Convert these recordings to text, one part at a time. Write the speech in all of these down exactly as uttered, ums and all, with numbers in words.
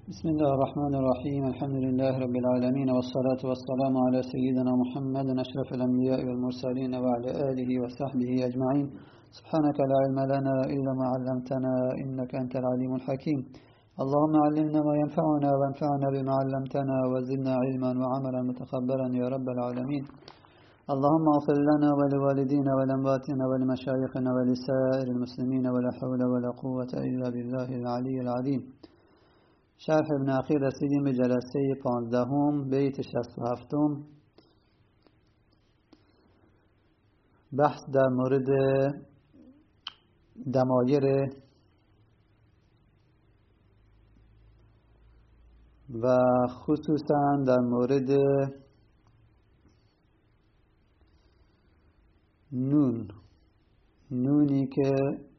بسم الله الرحمن الرحيم. الحمد لله رب العالمين، والصلاة والسلام على سيدنا محمد أشرف الأنبياء والمرسلين وعلى آله وصحبه أجمعين. سبحانك لا علم لنا إلا ما علمتنا إنك أنت العليم الحكيم. اللهم علمنا ما ينفعنا وانفعنا بما علمتنا وزدنا علما وعملا متقبلا يا رب العالمين. اللهم اغفر لنا ولوالدينا ولأمواتنا ولمشايخنا ولسائر المسلمين ولا حول ولا قوة إلا بالله العلي العظيم. شرح ابن اخیر رسیدیم به جلسه پانزدهم بیت شصت و هفتم. بحث در مورد دمایر و خصوصا در مورد نون نونی که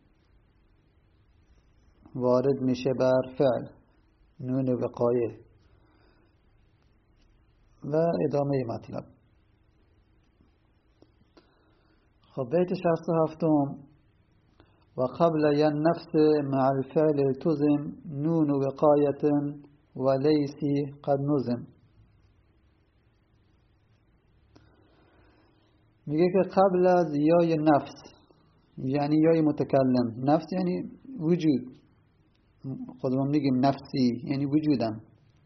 وارد میشه بر فعل، نون وقایه و ادامه مطلب. خب بیت شصت و هفتم: و قبل ین نفس مع الفعل التزم نون وقایت و لیسی قد نظم. میگه که قبل از یای نفس یعنی یای متکلم، نفس یعنی وجود، خودمون میگیم نفسی یعنی وجودم.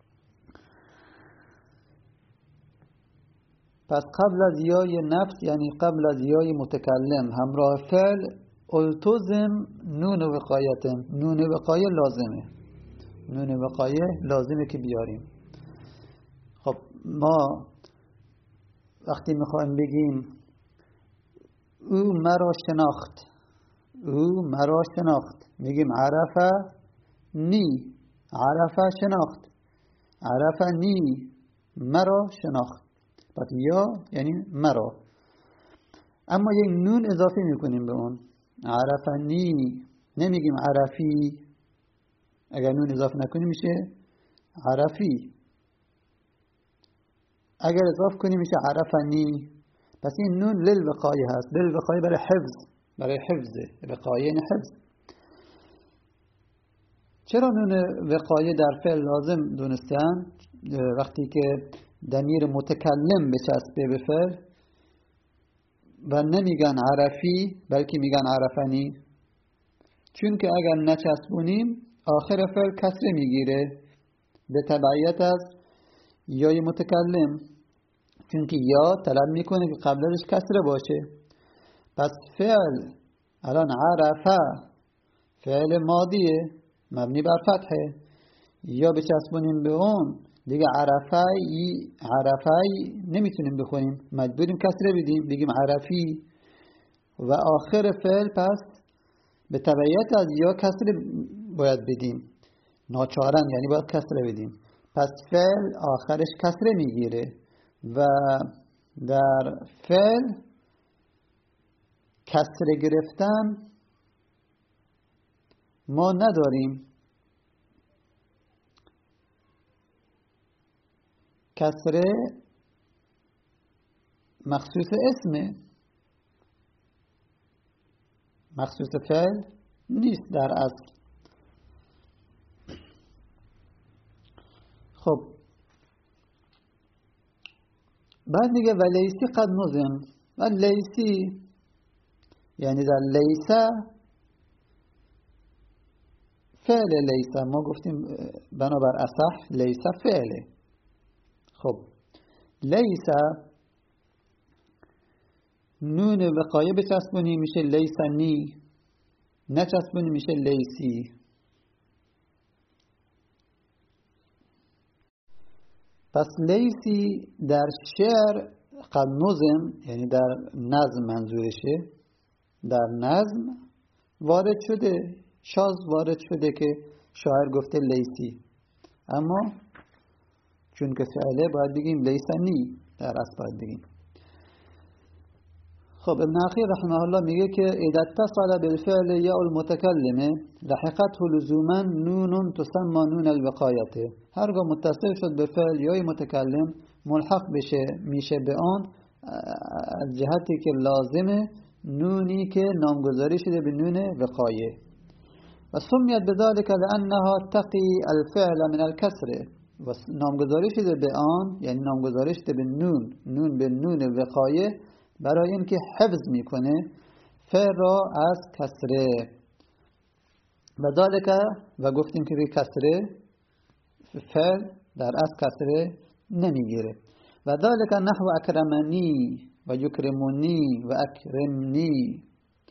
پس قبل از یای نفس یعنی قبل از یای متکلم همراه فعل التزم نون وقایت، نون وقایه لازمه، نون وقایه لازمه که بیاریم. خب ما وقتی میخوایم بگیم او مرا شناخت، او مرا شناخت، میگیم عرفه نی، عرفه شناخت، عرفه نی مرا شناخت. پس یا یعنی مرا، اما یک نون اضافه میکنیم به اون، عرفه نی، نمیگیم عرفی. اگر نون اضافه نکنیم میشه عرفی، اگر اضافه کنیم میشه عرفه نی. پس این نون للوقایه هست، للوقایه برای حفظ، برای حفظه، وقایه یعنی حفظ. چرا نون وقایه در فعل لازم دونستن؟ وقتی که ضمیر متکلم بچسبه به فعل و نمیگن عرفی بلکه میگن عرفنی، چون که اگر نچسبونیم آخر فعل کسره میگیره به تبعیت از یای متکلم، چون که یا طلب میکنه که قبلش کسره باشه. پس فعل الان عرفه فعل ماضیه مبنی بر فتحه، یا بچسبونیم به اون دیگه عرفی عرفی نمیتونیم بخونیم، مجبوریم کسره بدیم بگیم عرفی و آخر فعل پس به تبعیت از یا کسره باید بدیم، ناچارن یعنی باید کسره بدیم. پس فعل آخرش کسره میگیره و در فعل کسره گرفتن ما نداریم. کسره مخصوص اسمه، مخصوص فعل نیست در اصل. خب بعد میگه و لیسی قد نظم. و لیسی یعنی در لیسه فعل لیسه، ما گفتیم بنابر اصح لیسه فعله. خب لیسه نون وقایه بچسبونی میشه لیسنی، نچسبونی میشه لیسی. پس لیسی در شعر قد نظم یعنی در نظم منظورشه، در نظم وارد شده، شاز وارد شده که شاعر گفته لیسی، اما چون که فعله باید بگیم لیسنی، در اصل باید بگیم. خب ابن اخیر رحمه الله میگه که اذا اتصل بالفعل یا المتکلمه لحقته لزوما نون تسمى نون الوقایته. هرگاه متصل شد به فعل یا متکلم ملحق بشه میشه به آن از جهتی که لازمه نونی که نامگذاری شده به نون وقایه. و سمیت بذلك لأنها تقی الفعل من الكسر و نامگذاری شده به آن، یعنی نامگذاری شده به نون، نون به نون وقایه برای اینکه حفظ میکنه فعل را از کسره. و ذالک و گفتیم که کسره فعل در از کسره نمیگیره. و ذالک نحو اکرمنی و یکرمونی و اکرمنی.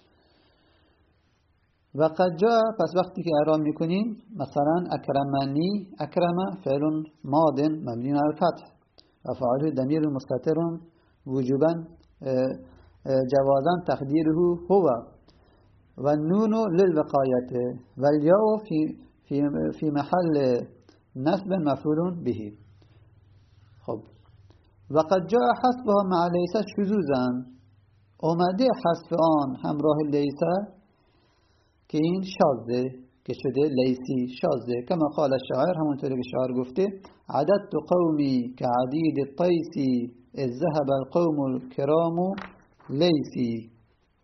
و قد جاء، پس وقتی که اعراب میکنیم مثلا اکرمنی، اکرم فعل ماض مبنی علی الفتح و فاعله ضمیر مستتر وجوبا جوازا تقدیره هو و النون للوقایه و الیاء فی فی فی محل نصب مفعول به. خب و قد جاء حذفها مع لیس شذوذا، اومده حذف آن همراه لیس که این شاذه، که شده لیسی شاذه. کما قال الشاعر، همونطوری که شاعر گفته عددت قومی که عدید الطیسی اذ ذهب القوم الكرام لیسی.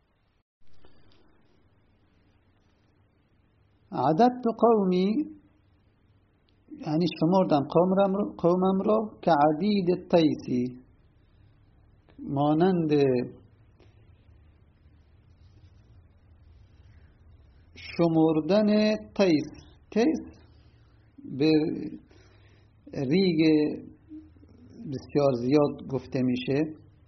عددت قومی یعنی شمردم قومم را که عدید الطیسی، مانند شمردن تیس. تیس به ریگ بسیار زیاد گفته میشه،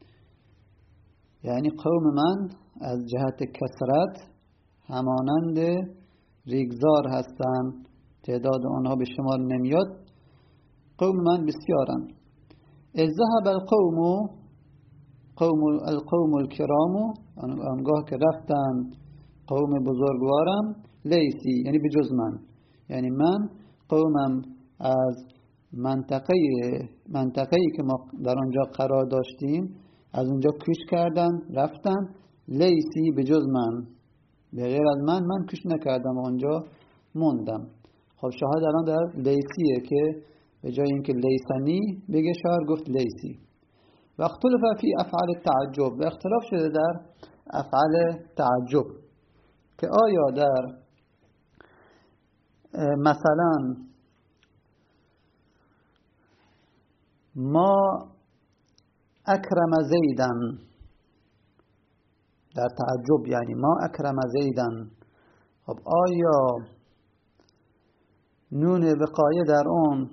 یعنی قوم من از جهت کثرت همانند ریگزار هستند، تعداد آنها به شمار نمیاد، قوم من بسیارن. اذ ذهب القوم، قوم القوم الكرام، آنگاه که رفتن قوم بزرگوارم، لیسی یعنی بجز من، یعنی من قومم از منطقه منطقه‌ای که ما در آنجا قرار داشتیم از اونجا کوچ کردن رفتن، لیسی بجز من، به غیر از من من کوچ نکردم آنجا موندم. خب شاهد الان در لیسیه که به جای اینکه لیسنی بگه شاعر گفت لیسی. و اختلاف فی افعال التعجب، و اختلاف شده در افعال تعجب که آیا در مثلا ما اکرم زیدن، در تعجب یعنی ما اکرم زیدن، خب آیا نون وقایه در اون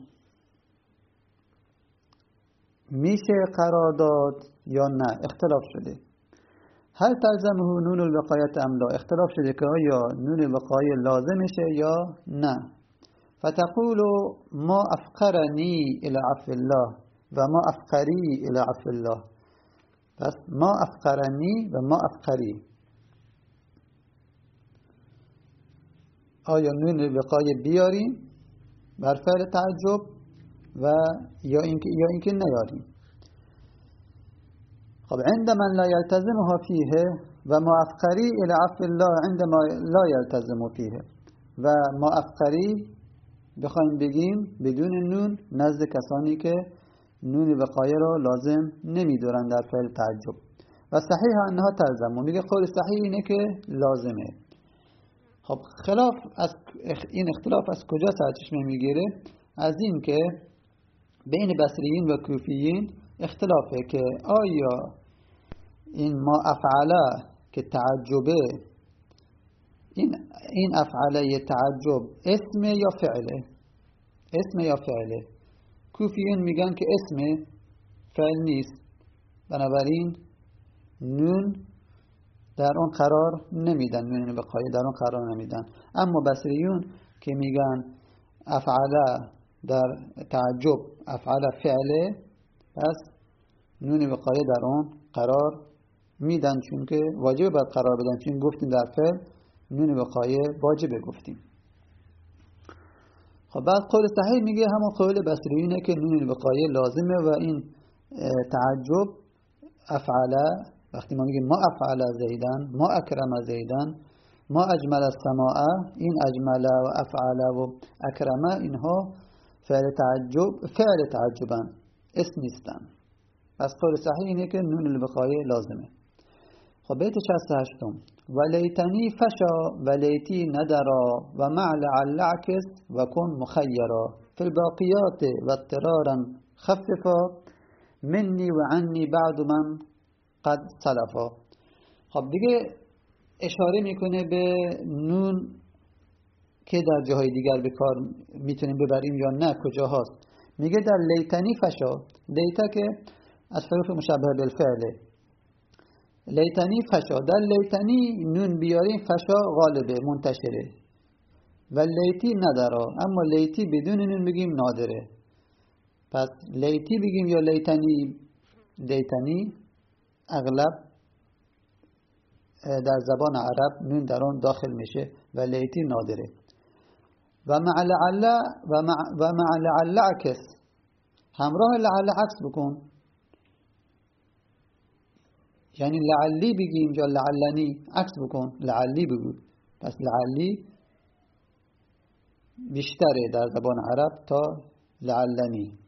میشه قرار داد یا نه؟ اختلاف شده. هل تلزمه نون الوقایت ام لا؟ اختلاف شده که آیا نون وقایه لازمشه یا نه. فتقول ما افقرنی الى عفو الله و ما افقری الى عفو الله. پس ما افقرنی و ما افقری، آیا نون وقایه بیاریم بر فعل تعجب و یا اینکه یا اینکه نیاریم؟ خب عندما لا يلتزمها فيه و ما افقری الى عفو الله عندما لا يلتزم فيه. و ما افقری بخوایم بگیم بدون نون نزد کسانی که نون وقایه را لازم نمیدارن در فعل تعجب. و صحیح انها تلزم، میگه قول صحیح اینه که لازمه. خب خلاف از این اختلاف از کجا سرچشمه میگیره؟ از این که بین بصریین و کوفیین اختلافه که آیا این ما افعله که تعجبه، این این افعله تعجب اسم یا فعله؟ اسم یا فعله؟ کوفیین میگن که اسم، فعل نیست، بنابراین نون در اون قرار نمیدن، نون وقایه در اون قرار نمیدن. اما بصریون که میگن افعله در تعجب افعله فعله، پس نون وقایه در اون قرار میدن، چون که واجب باید قرار بدن، چون گفتیم در فعل نون وقایه واجبه گفتیم. خب بعد قول صحیح میگه همون قول بصریینه که نون وقایه لازمه و این تعجب افعله، وقتی ما میگیم ما افعل زیدن، ما اکرم زیدن، ما اجمل السماء، این اجمل و افعل و اکرم اینها فعل تعجب، فعل تعجبن، اسم نیستن. پس قول صحیح اینه که نون الوقایه لازمه. خب بیت شصت و هشت و لیتنی فشا و لیتی ندرا و مع لعل عکس و کن مخیرا فی الباقیات و اضطرارا خففا منی و عنی بعد من قد سلفا. خب دیگه اشاره میکنه به نون که در جاهای دیگر به کار میتونیم ببریم یا نه، کجا هست. میگه در لیتنی فشا، لیتا که از حروف مشبه بالفعله، لیتنی فشا، در لیتنی نون بیاریم فشا غالبه منتشره و لیتی ندارا، اما لیتی بدون نون بگیم نادره. پس لیتی بگیم یا لیتنی، لیتنی اغلب در زبان عرب نون در آن داخل میشه و لیتی نادره. و مع لعل و مع و مع لعل عکس، همراه لعل عکس بکن، یعنی لعلی بگیم یا لعلنی، عکس بکن، لعلی بگو. پس لعلی بیشتره در زبان عرب تا لعلنی.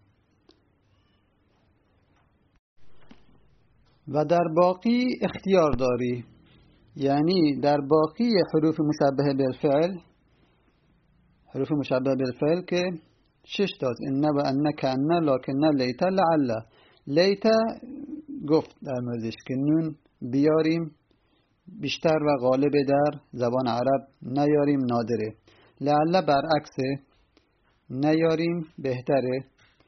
و در باقی اختیار داری، یعنی در باقی حروف مشبه بالفعل، حروف مشبه بالفعل که شش تاست، ان و ان کان لکن لیت لعل. لیت گفت در موردش که نون بیاریم بیشتر و غالب در زبان عرب، نیاریم نادره. لعل برعکسه، نیاریم بهتره،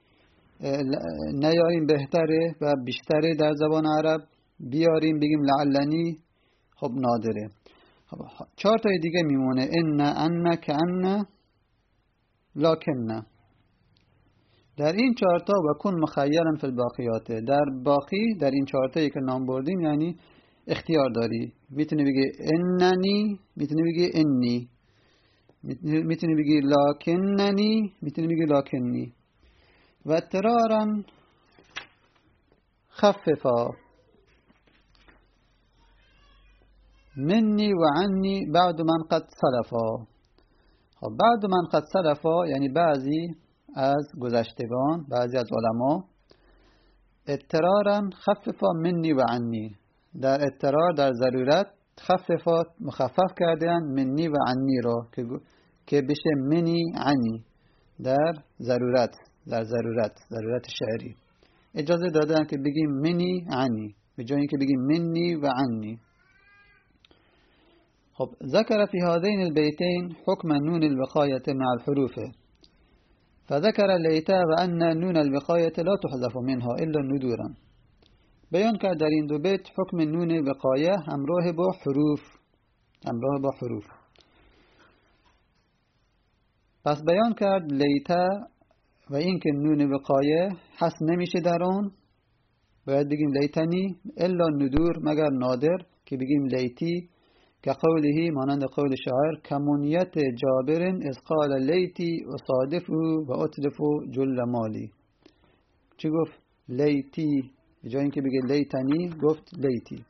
نیاریم بهتره و بیشتره در زبان عرب، بیاریم بگیم لعلنی خب نادره. خب چهار تای دیگه میمونه، ان ان کان لکن. در این چهار تا و کن مخیرا فی الباقیات، در باقی در این چهار تایی که نام بردیم یعنی اختیار داری، میتونی بگی اننی، میتونی بگی انی، میتونی بگی لکننی، میتونی بگی لکنی. و اضطرارا خففا منی و عنی بعد من قد سلفا. خب بعد من قد سلفا یعنی بعضی از گذشتگان، بعضی از علما، اضطرارا خففا منی و عنی، در اضطرار، در ضرورت، خففا مخفف کردن منی و عنی را که که بشه منی عنی، در ضرورت، در ضرورت ضرورت شعری اجازه دادن که بگیم منی عنی به جای اینکه بگیم منی و عنی. خب ذکر فی هذین البیتین حکم نون الوقایة مع الحروف، فذكر لیت و ان نون الوقایة لا تحذف منها الا ندورا. بیان کرد در این دو بیت حکم نون وقایه همراه با حروف، همراه با حروف. پس بیان کرد لیت و اینکه نون وقایه حذف نمیشه در آن، باید بگیم لیتنی الا ندور، مگر نادر که بگیم لیتی، که قوله مانند قول شاعر کمونیت جابر از قال لیتی و صادفو و اطلفو جل مالی. چی گفت؟ لیتی، به جای اینکه بگه لیتنی گفت لیتی.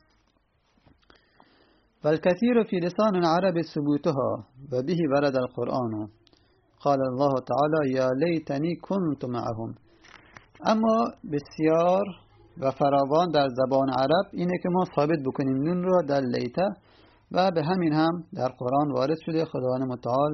والكثير في لسان العرب ثبوتها و به ورد القرآن، قال الله تعالی یا لیتنی کنت معهم. اما بسیار و فراوان در زبان عرب اینه که ما ثابت بکنیم نون را در لیته، و به همین هم در قرآن وارد شده. خداوند متعال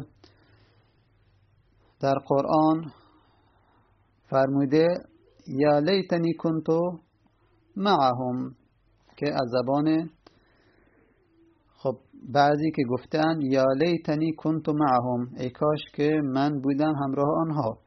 در قرآن فرموده یا لیتنی کنتو معهم، که از زبان خب بعضی که گفتن یا لیتنی کنتو معهم، ای کاش که من بودم همراه آنها.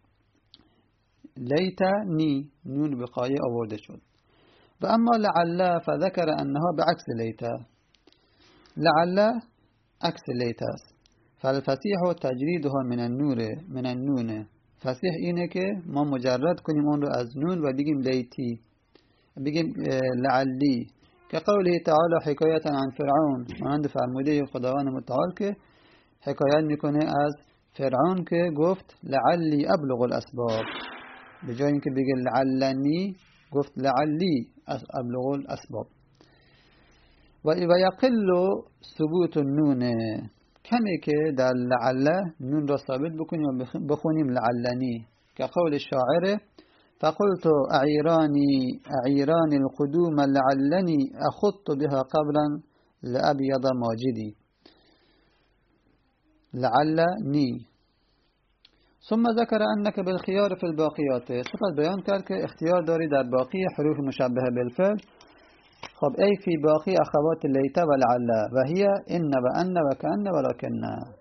لیتنی نون وقایه آورده شد. و اما لعل فذکر انها بعکس لیت، لعل عکس لیت است. فالفصیح تجریدها من النور من النون، فصیح اینه که ما مجرد کنیم اون رو از نون و بگیم لیتی، بگیم لعلی، که قوله تعالی حکایتا عن فرعون، مانند فرموده خداوند متعال که حکایت میکنه از فرعون که گفت لعلی ابلغ الاسباب، به جای اینکه بگه لعلنی گفت لعلی ابلغ الاسباب. و یقل ثبوت النون، کمی که در لعل نون را ثابت بکنیم و بخونیم لعلنی، که قول شاعر فقلت أعيراني أعيراني القدوم لعلني أخط بها قبلا لأبيض ماجدي. لعلني. ثم ذكر أنك بالخيار في الباقيات. سپس بیان کرد که اختیار داری در باقی حروف مشبهه بالفعل. خب ای فی باقی اخوات لیت و لعل و هی ان و ان و کأن و لکن.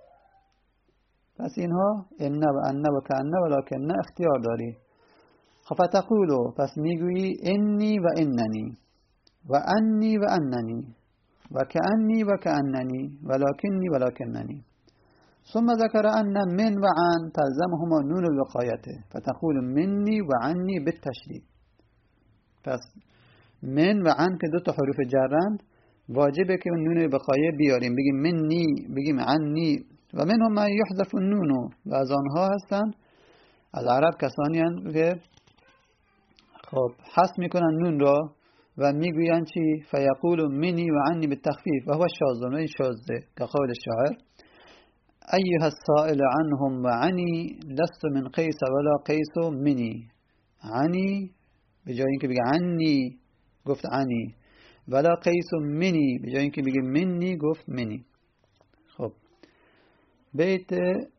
پس اینها ان و ان و کأن و لکن اختیار داری. خب فتقولو، پس میگویی انی و اننی و انی و اننی و کأنی و کأننی و لکنی و لکننی. ثم ذكر أن من وعن تلزمهما نون الوقاية فتقول مني وعني بالتشديد. پس من و عن که دو تا حروف جرن واجبه که نون الوقاية بیاریم، بگیم مني بگیم عني. و من هم یحذف النون، و از آنها هستن از عرب کسانی هستند که خب حذف میکنن نون را و میگوین چی؟ فیقول مني و عني بالتخفیف و هو شاذ، این شاذه که قول الشاعر أيها السائل عنهم وعني لست من قيس ولا قيس مني. عني بجای اینکه بگه عني گفت عني، ولا قيس مني بجای اینکه بگه مني گفت مني. خب بیت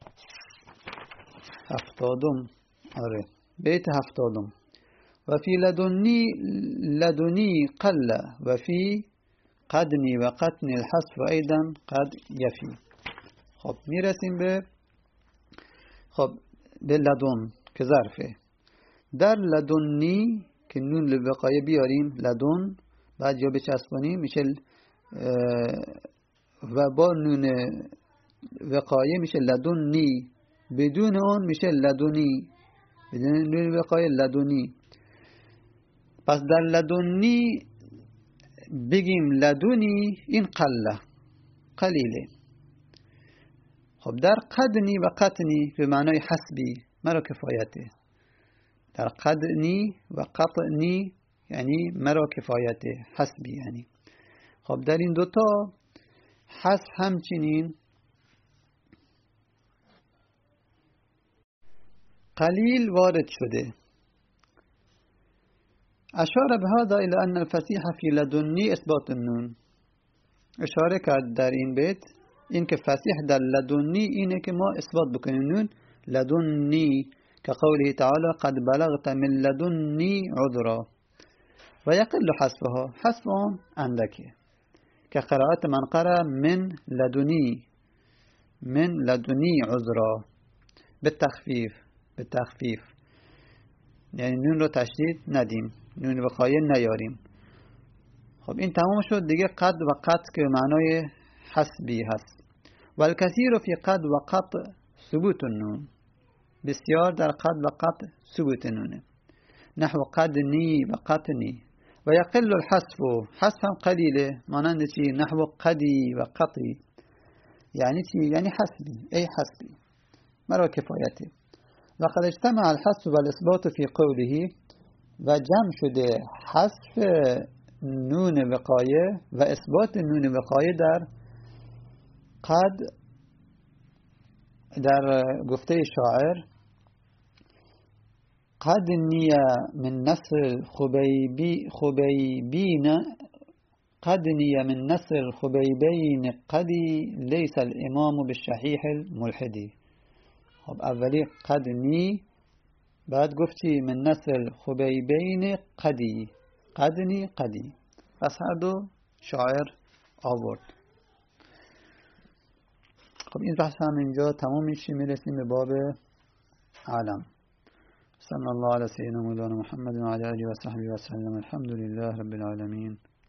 هفتادم. آره بیت هفتادم. و فی لدنی لدنی قل و فی قدنی و قطن الحذف ایضا قد یفی. خب میرسیم به خب به لدن که ظرفه. در لدنی که نون لوقایه بیاریم لدن بعد یا بچسبونیم میشه و با نون وقایه میشه لدنی، بدون اون میشه لدنی، بدون نون وقایه لدنی. پس در لدنی بگیم لدنی این قله قلیله. خب در قدنی و قطنی به معنای حسبی مرا کفایته. در قدنی و قطنی یعنی مرا کفایته، حسبی یعنی. خب در این دوتا حسب همچنین قلیل وارد شده. اشاره به هذا الى ان الفصیح فی لدنی اثبات النون. اشاره کرد در این بیت این که فصیح در لدنی اینه که ما اثبات بکنیم نون لدنی که قوله تعالی قد بلغت من لدنی عذرا و یقل حذفها، حذف آن اندکه که قرائت من قرأ من لدنی من لدنی عذرا به تخفیف به تخفیف یعنی نون رو تشدید ندیم، نون وقایه نیاریم. خب این تمام شد دیگه. قد و قط که معنای حسبی هست. و الکثیر فی قد و قط ثبوت النون، بسیار در قد و قط ثبوت نونه. نحو قدنی و قطنی. و یقل الحذف، حذف هم قلیله، مانند چی؟ نحو قدی و قطی. یعنی چی؟ یعنی حسبی، ای حسبی مرا کفایته. و قد اجتمع الحذف و الاثبات فی قوله، و جمع شده حذف نون وقایه و اثبات نون وقایه در قد در گفته شاعر قد نیه من نسل خبیبی خبیبین قد نیه من نسل خبیبین قدی لیس الامام بالشحیح الملحدی. خب اولی قد نی، بعد گفتی من نسل خبیبین قدی، قدنی قدی. پس هر دو شاعر آورد. خب این بحث هم اینجا تمام میشه، میرسیم به باب علم. صلی الله علی سیدنا مولانا محمد و علی آله و صحبه و سلم. الحمد لله رب العالمین.